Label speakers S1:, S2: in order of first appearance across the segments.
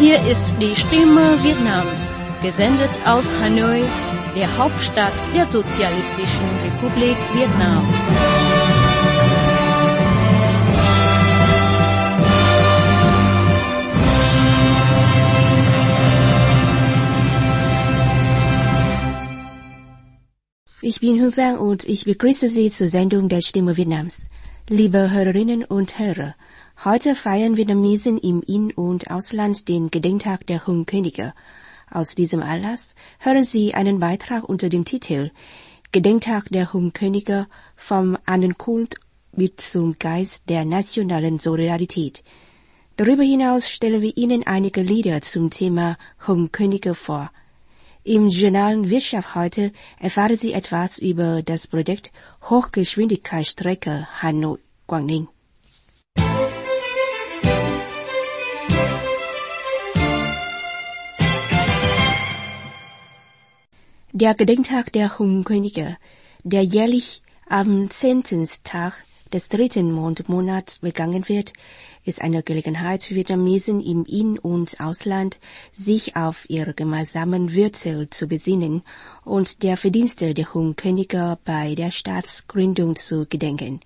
S1: Hier ist die Stimme Vietnams, gesendet aus Hanoi, der Hauptstadt der Sozialistischen Republik Vietnam.
S2: Ich bin Hülsang und ich begrüße Sie zur Sendung der Stimme Vietnams. Liebe Hörerinnen und Hörer, heute feiern Vietnamesen im In- und Ausland den Gedenktag der Hung-Könige. Aus diesem Anlass hören Sie einen Beitrag unter dem Titel Gedenktag der Hung-Könige vom Ahnenkult bis zum Geist der nationalen Solidarität. Darüber hinaus stellen wir Ihnen einige Lieder zum Thema Hung-Könige vor. Im Journal Wirtschaft heute erfahren Sie etwas über das Projekt Hochgeschwindigkeitsstrecke Hanoi-Quảng Ninh. Der Gedenktag der Hung-Könige, der jährlich am 10. Tag des 3. Mondmonats begangen wird, ist eine Gelegenheit für Vietnamesen im In- und Ausland, sich auf ihre gemeinsamen Wurzeln zu besinnen und der Verdienste der Hung-Könige bei der Staatsgründung zu gedenken.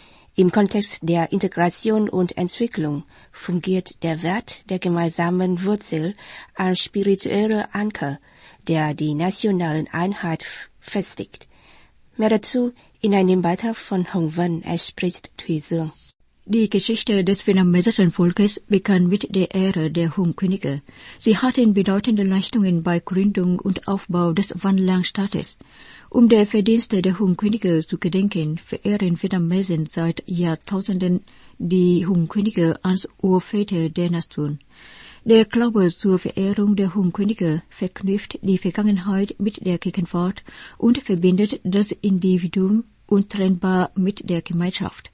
S2: Im Kontext der Integration und Entwicklung fungiert der Wert der gemeinsamen Wurzel als spiritueller Anker, der die nationale Einheit festigt. Mehr dazu in einem Beitrag von Hồng Vân, spricht Thùy Dương.
S3: Die Geschichte des vietnamesischen Volkes begann mit der Ära der Hung-Könige. Sie hatten bedeutende Leistungen bei Gründung und Aufbau des Wanderstaates. Um der Verdienste der Hung-Könige zu gedenken, verehren Vietnamesen seit Jahrtausenden die Hung-Könige als Urväter der Nation. Der Glaube zur Verehrung der Hung-Könige verknüpft die Vergangenheit mit der Gegenwart und verbindet das Individuum untrennbar mit der Gemeinschaft.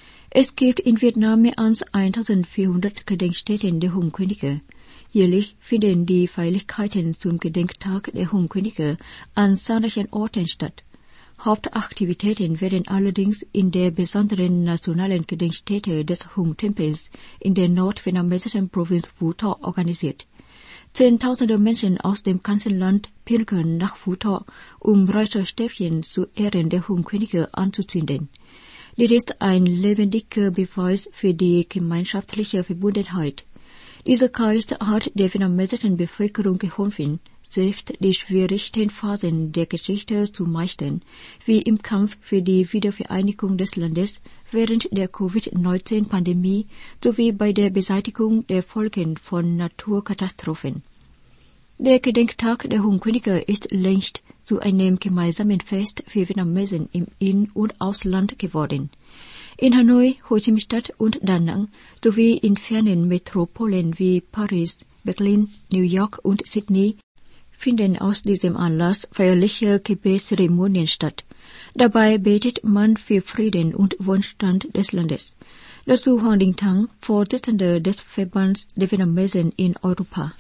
S3: Es gibt in Vietnam mehr als 1400 Gedenkstätten der Hung-Könige. Jährlich finden die Feierlichkeiten zum Gedenktag der Hung-Könige an zahlreichen Orten statt. Hauptaktivitäten werden allerdings in der besonderen nationalen Gedenkstätte des Hung-Tempels in der nordvietnamesischen Provinz Phu Tho organisiert. Zehntausende Menschen aus dem ganzen Land pilgern nach Phu Tho, um Räucherstäbchen zu Ehren der Hung-Könige anzuzünden. Dies ist ein lebendiger Beweis für die gemeinschaftliche Verbundenheit. Dieser Geist hat der vietnamesischen Bevölkerung geholfen, selbst die schwierigsten Phasen der Geschichte zu meistern, wie im Kampf für die Wiedervereinigung des Landes während der Covid-19-Pandemie sowie bei der Beseitigung der Folgen von Naturkatastrophen. Der Gedenktag der Hung-Könige ist längst zu einem gemeinsamen Fest für Vietnamesen im In- und Ausland geworden. In Hanoi, Ho Chi Minh Stadt und Da Nang sowie in fernen Metropolen wie Paris, Berlin, New York und Sydney finden aus diesem Anlass feierliche Gebetszeremonien statt. Dabei betet man für Frieden und Wohlstand des Landes. Dazu Hoàng Đình Thắng, Vorsitzender des Verbands der Vietnamesen in Europa.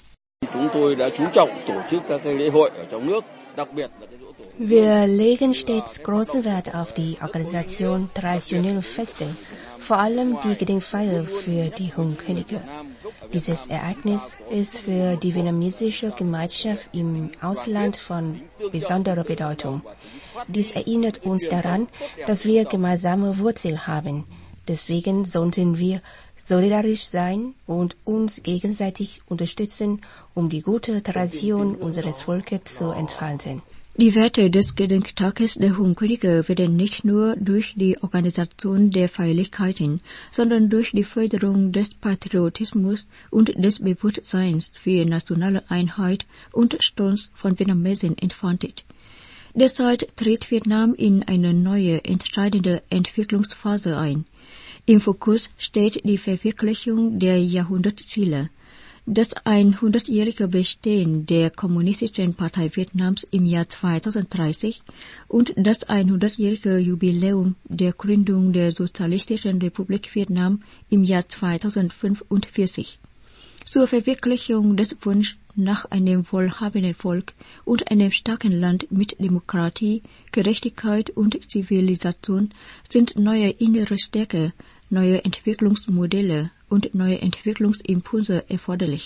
S2: Wir legen stets großen Wert auf die Organisation traditioneller Feste, vor allem die Gedenkfeier für die Hung-Könige. Dieses Ereignis ist für die vietnamesische Gemeinschaft im Ausland von besonderer Bedeutung. Dies erinnert uns daran, dass wir gemeinsame Wurzeln haben. Deswegen sollten wir solidarisch sein und uns gegenseitig unterstützen, um die gute Tradition unseres Volkes zu entfalten.
S3: Die Werte des Gedenktages der Hung-Könige werden nicht nur durch die Organisation der Feierlichkeiten, sondern durch die Förderung des Patriotismus und des Bewusstseins für nationale Einheit und Stolz von Vietnamesen entfaltet. Derzeit tritt Vietnam in eine neue, entscheidende Entwicklungsphase ein. Im Fokus steht die Verwirklichung der Jahrhundertziele. Das 100-jährige Bestehen der Kommunistischen Partei Vietnams im Jahr 2030 und das 100-jährige Jubiläum der Gründung der Sozialistischen Republik Vietnam im Jahr 2045. Zur Verwirklichung des Wunsches nach einem wohlhabenden Volk und einem starken Land mit Demokratie, Gerechtigkeit und Zivilisation sind neue innere Stärke, neue Entwicklungsmodelle und neue Entwicklungsimpulse erforderlich.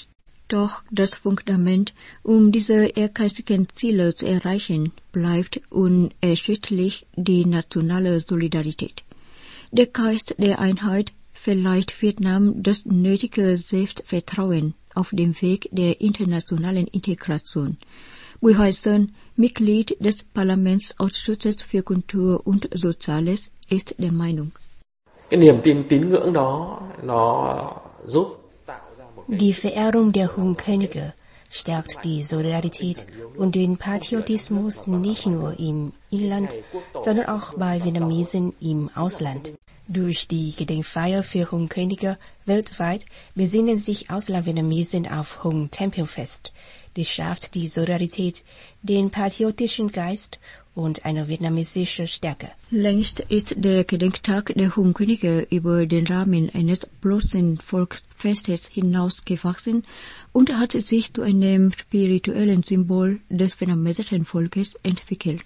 S3: Doch das Fundament, diese ehrgeizigen Ziele zu erreichen, bleibt unerschütterlich die nationale Solidarität. Der Geist der Einheit verleiht Vietnam das nötige Selbstvertrauen auf dem Weg der internationalen Integration. Bùi Hoài Sơn, Mitglied des Parlamentsausschusses für Kultur und Soziales, ist der Meinung.
S4: Cái niềm tin tín ngưỡng đó nó giúp tạo ra một
S2: Die Verehrung der Hohen Könige stärkt die Solidarität und den Patriotismus nicht nur im Inland, sondern auch bei Vietnamesen im Ausland. Durch die Gedenkfeier für Hohen Könige weltweit besinnen sich Auslandvietnamesen auf Hung Tempelfest. Dies schafft die Solidarität, den patriotischen Geist und eine vietnamesische Stärke.
S3: Längst ist der Gedenktag der Hohen Könige über den Rahmen eines bloßen Volksfestes hinausgewachsen und hat sich zu einem spirituellen Symbol des vietnamesischen Volkes entwickelt.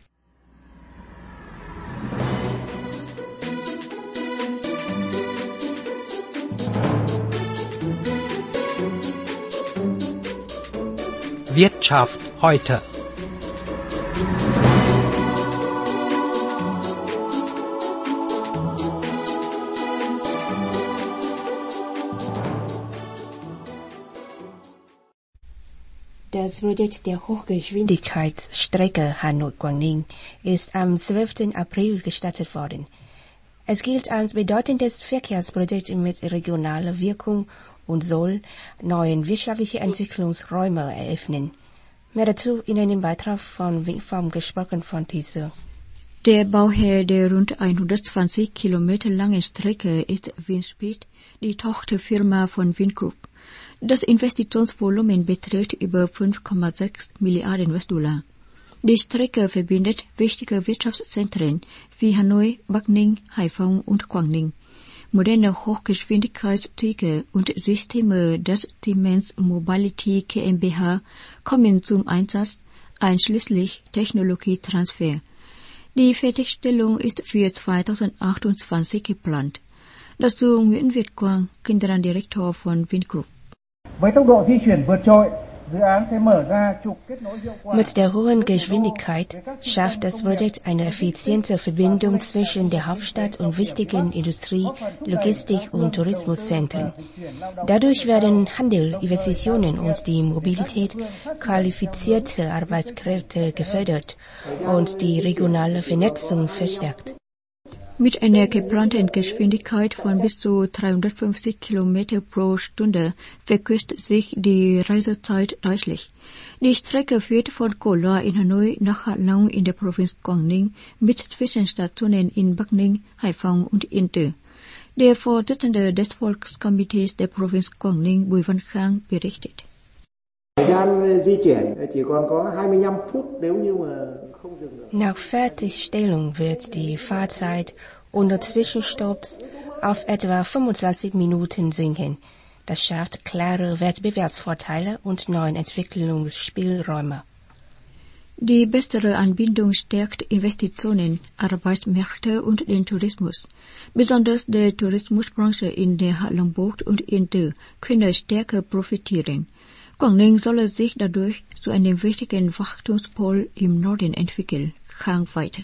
S5: Wirtschaft heute.
S2: Das Projekt der Hochgeschwindigkeitsstrecke Hanoi-Quảng Ninh ist am 12. April gestartet worden. Es gilt als bedeutendes Verkehrsprojekt mit regionaler Wirkung und soll neue wirtschaftliche Entwicklungsräume eröffnen. Mehr dazu in einem Beitrag von Wingform gesprochen von Thieser.
S3: Der Bauherr der rund 120 Kilometer langen Strecke ist Winspeed, die Tochterfirma von Vingroup. Das Investitionsvolumen beträgt über 5,6 Milliarden US-Dollar. Die Strecke verbindet wichtige Wirtschaftszentren wie Hanoi, Bắc Ninh, Haiphong und Quảng Ninh. Moderne Hochgeschwindigkeitszüge und Systeme des Siemens Mobility GmbH kommen zum Einsatz, einschließlich Technologietransfer. Die Fertigstellung ist für 2028 geplant. Dazu Nguyễn Việt Quang, Generaldirektor von Vingroup.
S6: Với tốc độ di chuyển vượt trội, dự án sẽ mở ra trục kết nối hiệu quả.
S2: Mit der hohen Geschwindigkeit schafft das Projekt eine effiziente Verbindung zwischen der Hauptstadt und wichtigen Industrie-, Logistik- und Tourismuszentren. Dadurch werden Handel, Investitionen und die Mobilität qualifizierter Arbeitskräfte gefördert und die regionale Vernetzung verstärkt.
S3: Mit einer geplanten Geschwindigkeit von bis zu 350 Kilometer pro Stunde verkürzt sich die Reisezeit deutlich. Die Strecke führt von Co Loa in Hanoi nach Hạ Long in der Provinz Quảng Ninh mit Zwischenstationen in Bắc Ninh, Haiphong und Yên Tử. Der Vorsitzende des Volkskomitees der Provinz Quảng Ninh, Bùi Văn Khang, berichtet.
S2: Nach Fertigstellung wird die Fahrzeit ohne Zwischenstopps auf etwa 25 Minuten sinken. Das schafft klare Wettbewerbsvorteile und neue Entwicklungsspielräume.
S3: Die bessere Anbindung stärkt Investitionen, Arbeitsmärkte und den Tourismus. Besonders der Tourismusbranche in der Hạ Long Bucht und Yên Tử könne stärker profitieren. Quảng Ninh solle sich dadurch zu einem wichtigen Wachstumspol im Norden entwickeln. Khang weiter.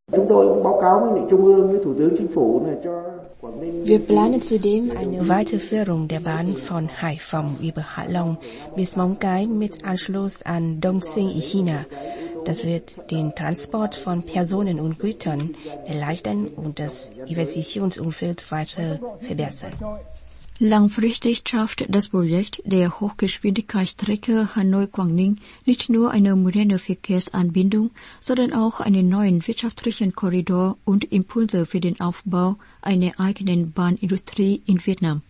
S2: Wir planen zudem eine Weiterführung der Bahn von Haiphong über Hạ Long bis Móng Cái mit Anschluss an Dongxing in China. Das wird den Transport von Personen und Gütern erleichtern und das Investitionsumfeld weiter verbessern.
S3: Langfristig schafft das Projekt der Hochgeschwindigkeitsstrecke Hanoi-Quảng Ninh nicht nur eine moderne Verkehrsanbindung, sondern auch einen neuen wirtschaftlichen Korridor und Impulse für den Aufbau einer eigenen Bahnindustrie in Vietnam.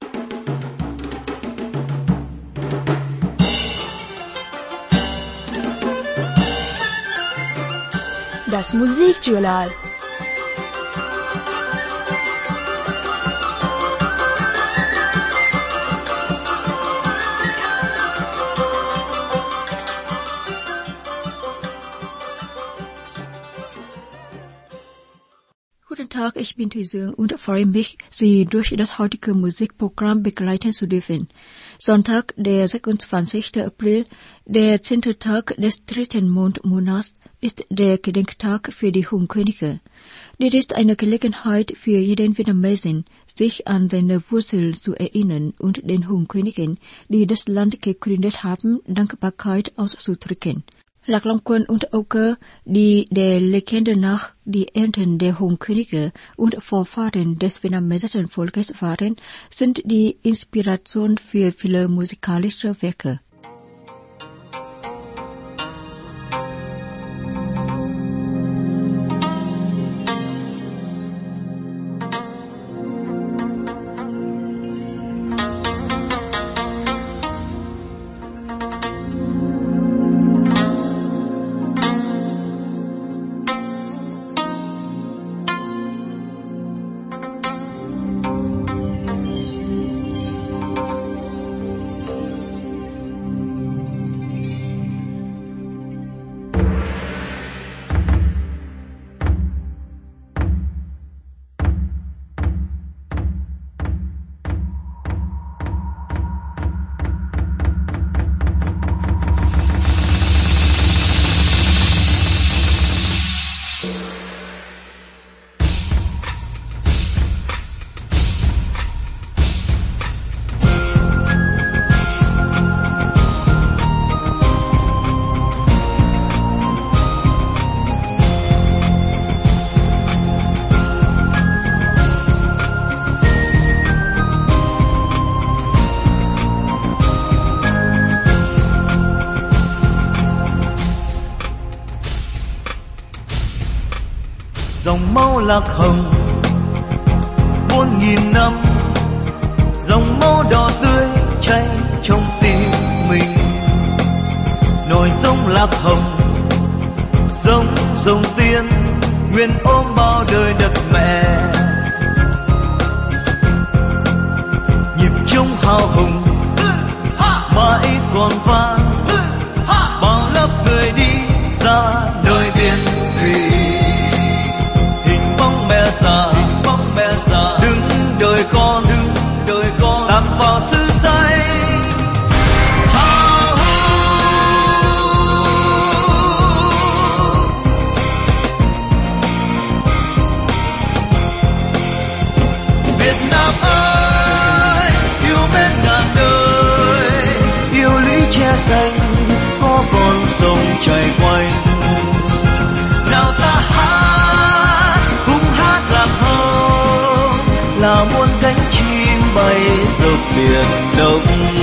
S2: Das Musikjournal.
S3: Guten Tag, ich bin Thüsing und freue mich, Sie durch das heutige Musikprogramm begleiten zu dürfen. Sonntag, der 26. April, der 10. Tag des 3. Mondmonats, ist der Gedenktag für die Hungkönige. Dies ist eine Gelegenheit für jeden Vietnamesen, sich an seine Wurzeln zu erinnern und den Hungkönigen, die das Land gegründet haben, Dankbarkeit auszudrücken. Lạc Long Quân und Âu Cơ, die der Legende nach die Eltern der Hungkönige und Vorfahren des vietnamesischen Volkes waren, sind die Inspiration für viele musikalische Werke.
S5: Dòng máu lạc hồng 4.000 năm, dòng máu đỏ tươi cháy trong tim mình. Nồi sông lạc hồng, sông dòng tiên nguyện ôm bao đời đất mẹ. Nhịp trung hào hùng mãi còn vang, bao lớp người đi ra đời biển thủy. Mẹ già đứng đợi con tạm vào xứ say. Việt Nam ơi, yêu mến ngàn đời, yêu lũy tre xanh có con sông chảy quanh. Nào ta là muôn cánh chim bay dọc biển đông.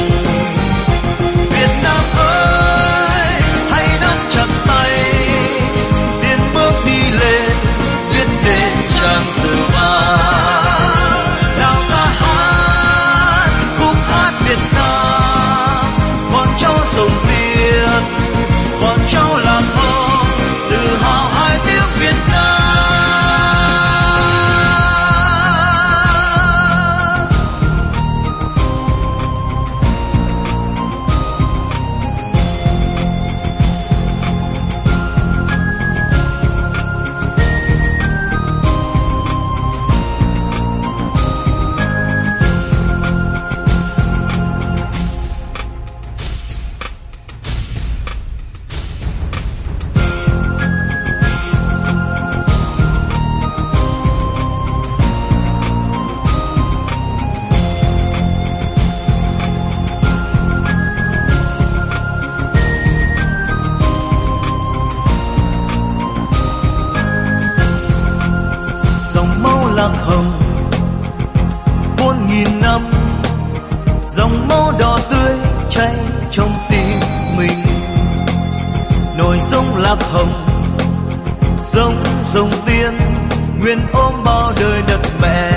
S5: Việt Nam ơi, hãy nắm chặt tay, tiến bước đi lên, viết lên trang sử vàng. Nào ta hát khúc hát Việt Nam, con cháu sông Việt, con cháu làm ơn, tự hào hai tiếng Việt Nam. Lạc hồng 4.000 năm, dòng máu đỏ tươi cháy trong tim mình. Nồi sông lạc hồng, sông dòng tiên nguyện ôm bao đời đất mẹ.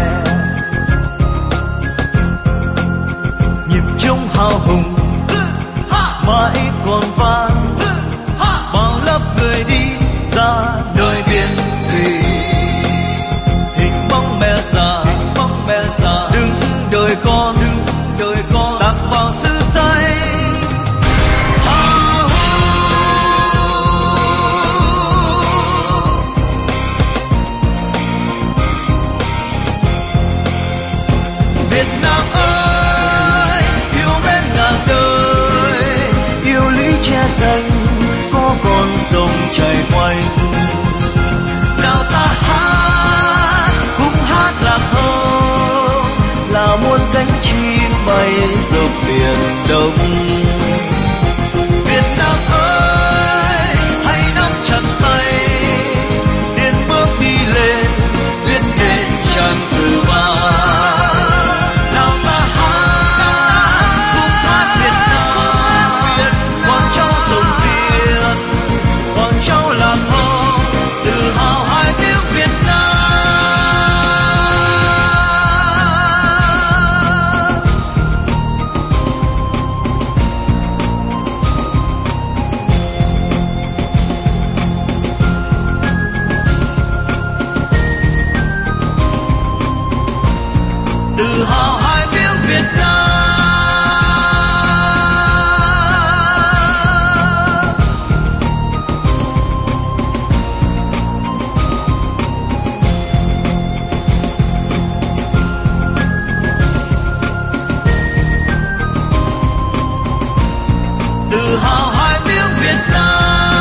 S5: Nhịp trung hào hùng mãi còn vang, bao lớp người đi ra đời biển thủy. Mẹ già đứng đợi con tạc vào xứ say. xanh có con sông chảy quanh. Nào ta hát khúc hát lạc hồng, là muôn cánh chim bay dọc biển đông. Việt Nam ơi, hãy nắm chặt tay, tiến bước đi lên, viết nên trang sử vàng. Nào ta hát khúc hát Việt Nam, con cháu sông Tiền, con cháu lạc hồng, tự hào hai tiếng Việt Nam. Tự hào hai tiếng Việt Nam. Tự hào hai tiếng Việt Nam.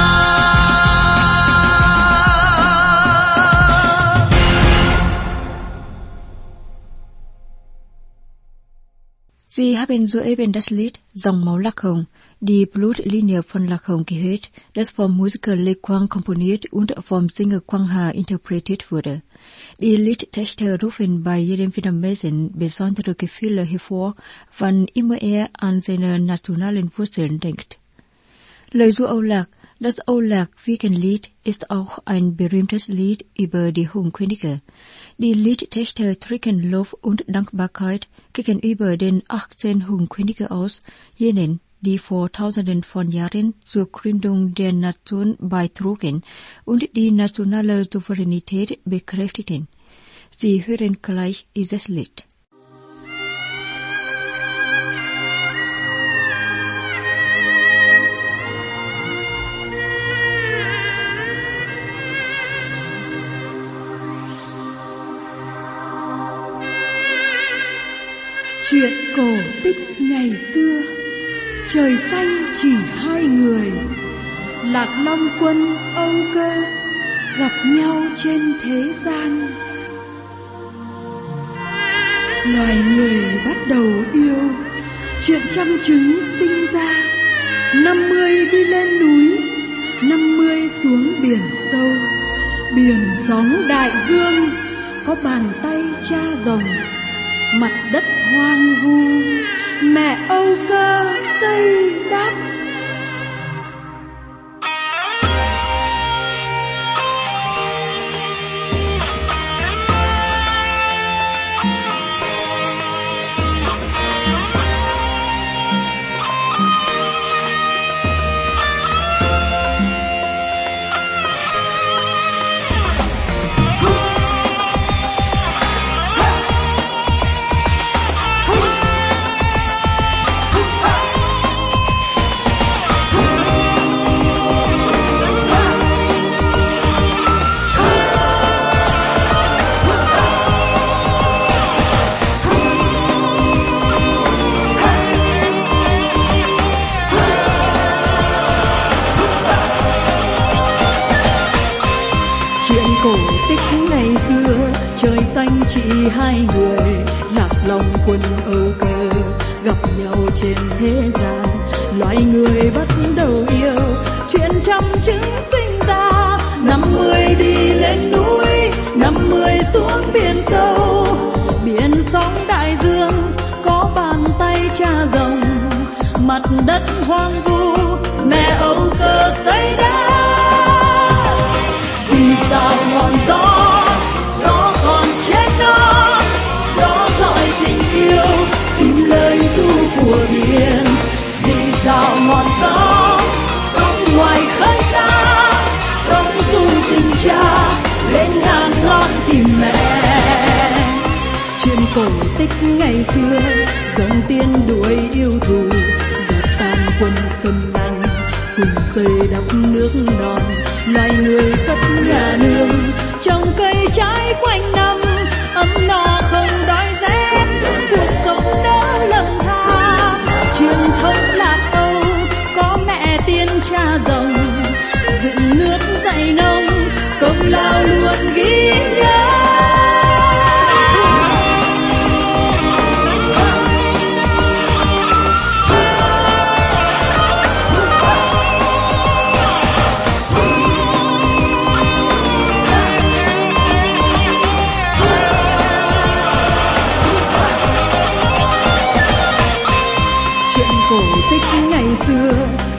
S3: Sie haben soeben das Lied Dòng máu Lạc Hồng, die Blutlinie von Lạc Hồng gehört, das vom Musiker Lê Quang komponiert und vom Sänger Quang Hà interpretiert wurde. Die Liedtexte rufen bei jedem Vietnamesen besondere Gefühle hervor, wann immer an seine nationalen Wurzeln denkt. Lời ru Âu Lạc, das Âu Lạc Wiegenlied ist auch ein berühmtes Lied über die Hunkönige. Die Liedtexte drücken Lob und Dankbarkeit gegenüber den 18 Hunkönige aus, jenen, die vor Tausenden von Jahren zur Gründung der Nation beitrugen und die nationale Souveränität bekräftigten. Sie hören gleich dieses Lied.
S7: Chuyện cổ tích ngày xưa, trời xanh chỉ hai người, Lạc Long Quân Âu Cơ gặp nhau trên thế gian. Loài người bắt đầu yêu, chuyện trăm trứng sinh ra, 50 đi lên núi, 50 xuống biển sâu. Biển sóng đại dương, có bàn tay cha rồng, mặt đất hoang vu, mẹ Âu Cơ xây đắp. Trời xanh chỉ hai người, Lạc Long Quân Âu Cơ gặp nhau trên thế gian. Loài người bắt đầu yêu, chuyện trăm trứng sinh ra, 50 đi lên núi, 50 xuống biển sâu. Biển sóng đại dương, có bàn tay cha rồng, mặt đất hoang vu, mẹ Âu Cơ xây đắp. Vì sao ngọn gió còn trên đó, gió gọi tình yêu, tìm lời ru của biển. Vì sao ngọn gió sóng ngoài khơi xa, sóng ru tình cha lên ngàn lon tìm mẹ. Chuyện cổ tích ngày xưa, dòng tiên đuổi yêu thù, dập tan quân xâm lăng, cùng xây đắp nước non. Loài người cất nhà nương, trồng cây trái quanh năm, ấm no không đói rét, cuộc sống đỡ lầm than. Truyền thống Lạc Âu có mẹ tiên cha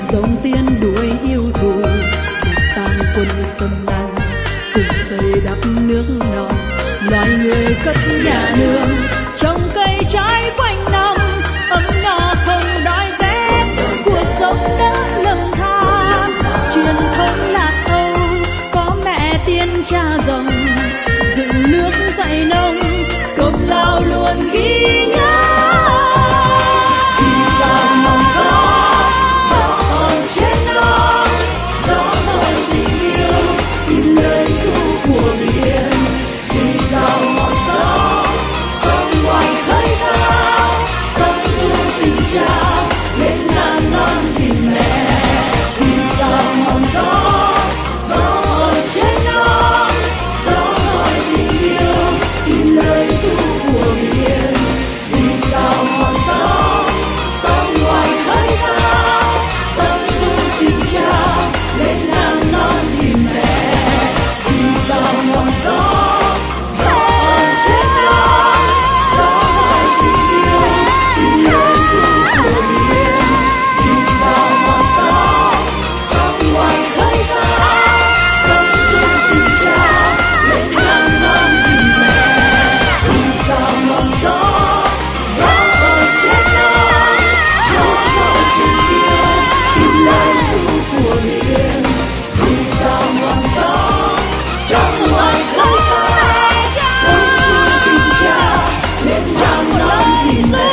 S7: dòng tiên đuổi yêu thù, dẹp tan quân xâm lăng, cùng xây đắp nước non, loài người cất nhà nương, trồng cây trái quanh năm, ấm no không đói rét, cuộc sống đã lầm than, truyền thống lạc âu, có mẹ tiên cha rồng, dựng nước dậy nông, công lao luôn ghi nhớ. Dì dào mong gió hồng trên non, gió hồng tình yêu, tìm lời ru của biển. Dì dào mong gió, sông ngoài khơi cao, sông ru tình cha, lên ngàn non tìm mẹ. Dì dào mong gió hồng trên non, gió hồng tình yêu, tìm lời ru của biển. Dì dào mong gió, sông ngoài khơi cao, sông ru tình cha, lên ngàn non tìm mẹ. Dì dào mong gió hồng trên non, gió hồng tình yêu, tìm lời ru của biển. Dì dào mong gió, sông ngoài khơi cao, sông ru tình cha, lên ngàn non tìm mẹ. Dì dào mong gió hồng trên non, gió hồng tình yêu, tìm lời ru của biển. Dì dào mong gió, sông ngoài khơi cao, sông ru tình cha, lên ngàn non tìm mẹ.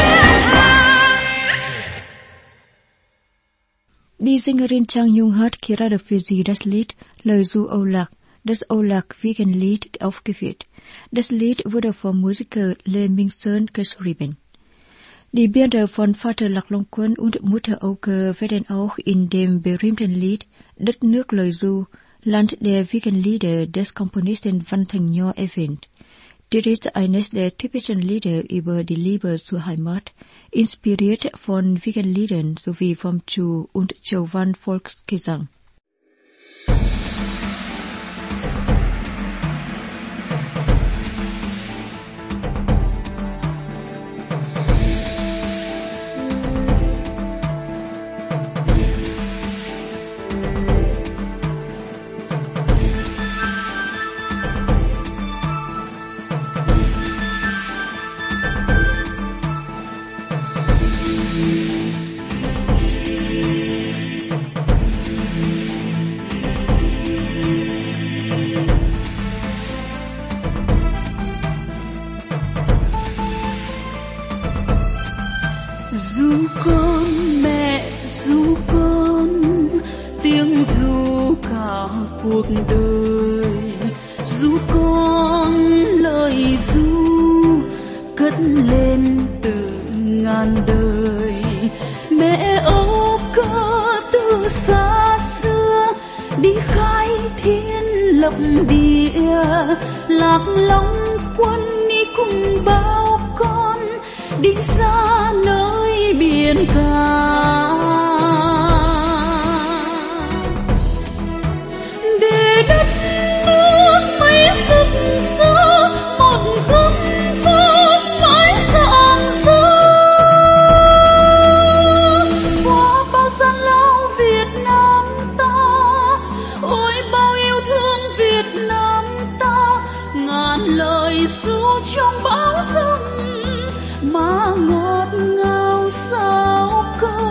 S3: Die Sängerin Chang Jung hat gerade für Sie das Lied Leusu Aulak, das Aulak-Wiegenlied aufgeführt. Das Lied wurde vom Musiker Lê Minh Sơn geschrieben. Die Bilder von Vater Lạc Long Quân und Mutter Auke werden auch in dem berühmten Lied Đất nước Leusu, Land der Wiegenlieder des Komponisten Văn Thành Nho erwähnt. Dies ist eines der typischen Lieder über die Liebe zur Heimat, inspiriert von Wiegenliedern sowie vom Chu- und Chauvan Volksgesang.
S7: Ru con mẹ ru con, tiếng ru cả cuộc đời. Ru con lời ru cất lên từ ngàn đời. Mẹ Âu Cơ từ xa xưa đi khai thiên lập địa, Lạc Long Quân đi cùng bao con đi xa nơi biển cả, để đất nước mấy rực rỡ một góc phước mãi rạng rỡ. Qua bao gian lao Việt Nam ta, ôi bao yêu thương Việt Nam ta, ngàn lời ru trong bão giông mà ngọt ngào sao cơ.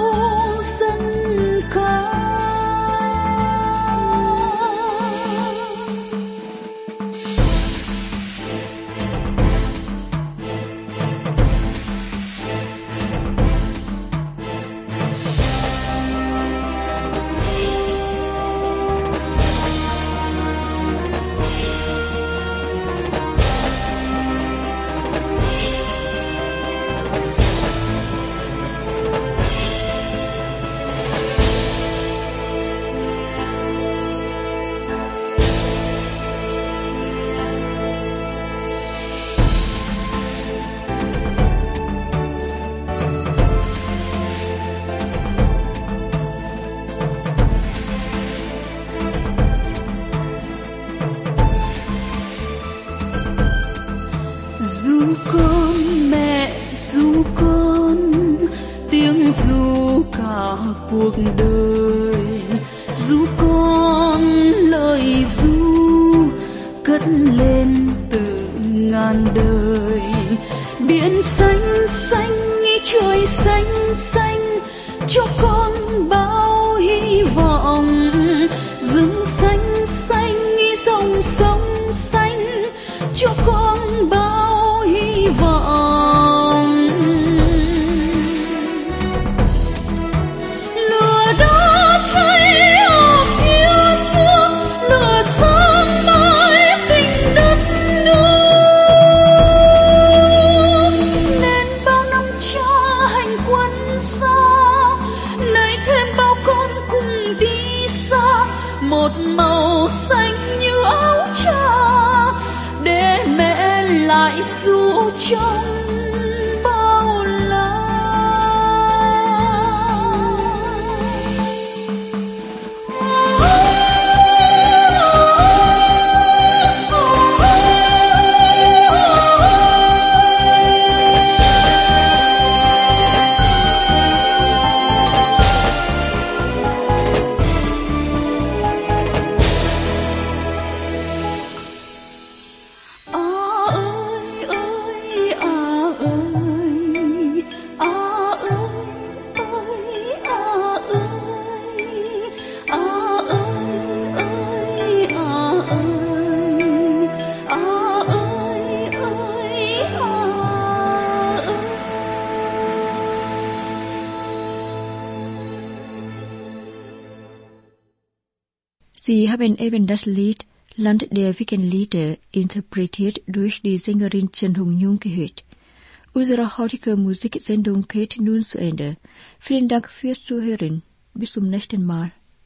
S7: cuộc đời. Ru con lời ru cất lên từ ngàn đời. Biển xanh xanh trời xanh xanh cho con bao hy vọng. Rừng xanh xanh dòng sông xanh cho con bao hy vọng. Lửa đã cháy ở phía trước, lửa sáng mãi tình đất nước. Nên bao năm cha hành quân xa, nay thêm bao con cùng đi xa. Một màu xanh như áo cha để mẹ lại ru trong bao la.
S3: Sie haben eben das Lied Land der Wickenlieder interpretiert durch die Sängerin Chen Hong-Nhung gehört. Unsere heutige Musiksendung geht nun zu Ende. Vielen Dank fürs Zuhören. Bis zum nächsten Mal.